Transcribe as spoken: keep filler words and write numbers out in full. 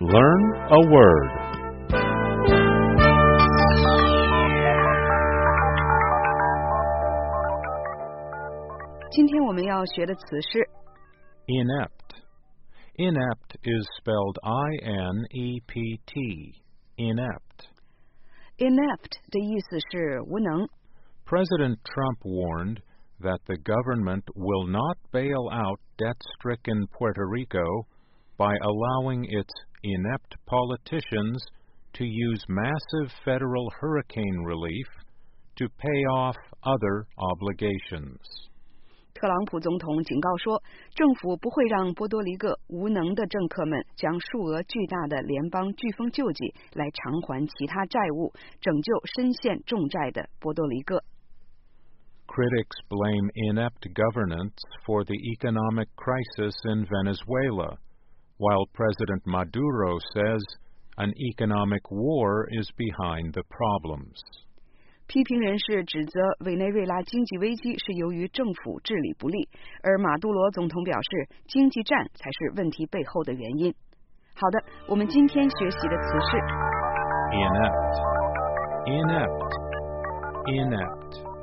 Learn a word. Inept. Inept is spelled I N E P T. Inept. Inept 的意思是无能。 President Trump warned that the government will not bail out debt-stricken Puerto Rico by allowing its inept politicians to use massive federal hurricane relief to pay off other obligations. 特朗普总统警告说，政府不会让波多黎各无能的政客们将数额巨大的联邦飓风救济来偿还其他债务，拯救深陷重债的波多黎各。 Critics blame inept governance for the economic crisis in Venezuela, while President Maduro says an economic war is behind the problems. 批评人士指责委内瑞拉经济危机是由于政府治理不力，而马杜罗总统表示，经济战才是问题背后的原因。好的，我们今天学习的词是 inept, inept, inept.